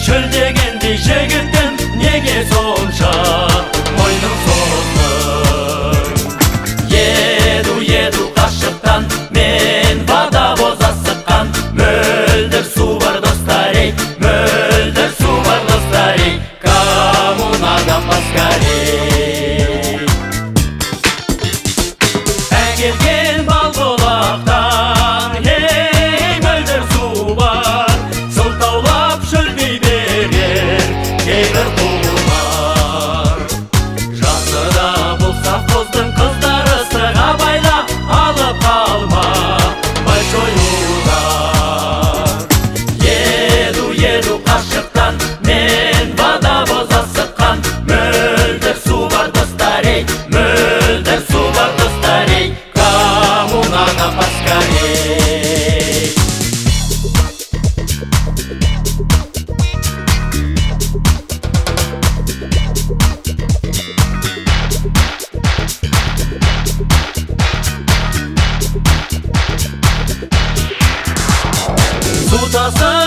шөлдегендей жігітім неге сонша мойның создың? Еду қашықтан мен водовоз асыққан, мөлдір су бар достар ей, мөлдір су бар достар ей, кому надо поскорей. Әкелген балбұлақтан ей мөлдір су бар, сылтаулап шөлдей берер кейбір құлдар. Жасыда болса қоздың қыздары сыға байлап алып қалма большой удар. Еду қашықтан мен водовоз асыққан, мөлдір су бар достар ей, мөлдір су бар достар ей, кому надо поскорей. Су тасып